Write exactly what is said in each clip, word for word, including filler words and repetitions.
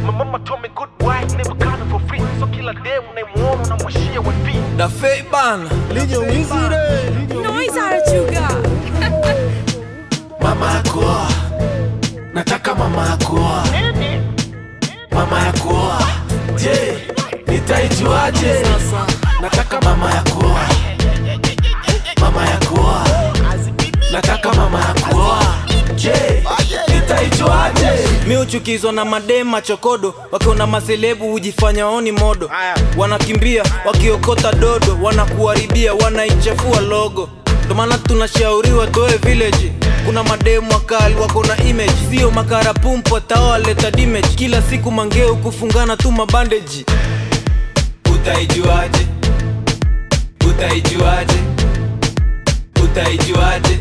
My mama told me good wife never coming for free. So kila dem unaimuona unamwashia wifi. Da fake ban Lijo wizire Noise Arachuga. Mama yako nataka mama yako. Mama yako je nitaijuaje? Nataka mama yako. Mama yako nataka mama yako. Je nitaijuaje? Mi uchukizwa na madema chokodo. Wakiona maselebu ujifanya oni modo. Wanakimbia wakiokota dodo. Wanakuharibia wanaichafua logo. Ndo maana tunashauriwa toe village. Kuna mademu wakali wako na image. Sio makara pumpo tao leta damage. Kila siku mangeo kufungana tu mabandeji. Utaijuaje? Utaijuaje? Utaijuaje?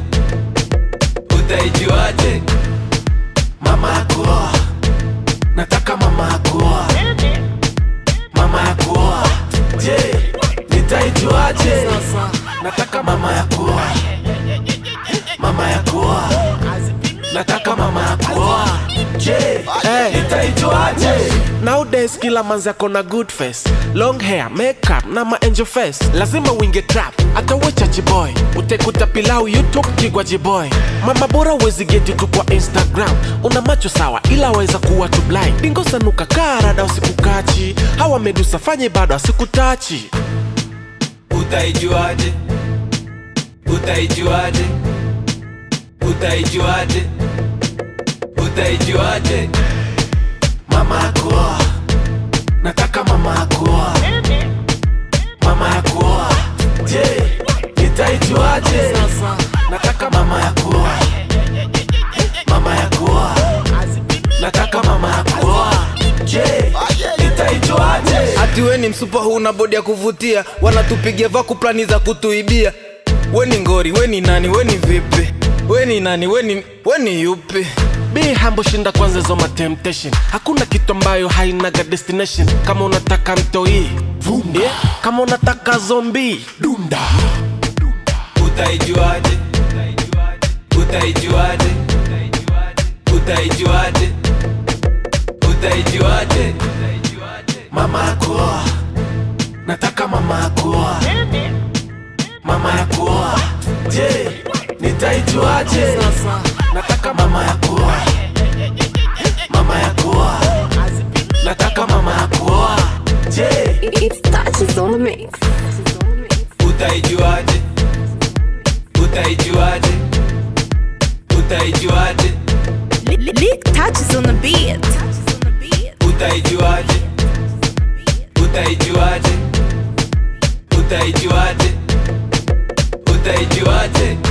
Utaijuaje? Mama yako nataka mama yako. Mama yako je nitaijuaje? Nataka mama yako. Mama yako nataka mama yako. Je nitaijuaje? Nowadays kila manzi ako na good face, long hair, makeup na ma angel face. Lazima winge trap hata we chachi boy. Utekuta pilau YouTube kigwaji boy. Mama bora wezi geti tu kwa Instagram. Una macho sawa ila weza kuwa tu blind. Dingo sanuka karada usikukachi. Hawa medusa fanye bado asikutachi. Utaijuaje? Utaijuaje? Utaijuaje? Utaijuaje? Mama yako nataka mama yako. Mama yako je nitaijuaje? Nataka mama yako. Mama yako nataka mama yako. Je nitaijuaje? Ati we ni msupa huna bodi ya kuvutia. Wanatupigia vaku plani za kutuibia. We ni ngori, we ni nani, we ni vipi? We ni nani, we ni, we ni yupi? Be humble shinda kwanza zoma temptation. Hakuna kitu ambayo hainaga destination. Kama unataka mtoi vumba, yeah. Kama unataka zombie dunda. Utaijuaje? Utaijuaje? Utaijuaje? Utaijuaje? Mama yako nataka mama yako. Mama yako je nitaijuaje? Nataka mama yako. Mama yako nataka mama yako. Je It's touches on the mix. Utaijuaje? Utaijuaje? Utaijuaje? Lick touches on the beat. Utaijuaje? Utaijuaje? Utaijuaje? Utaijuaje?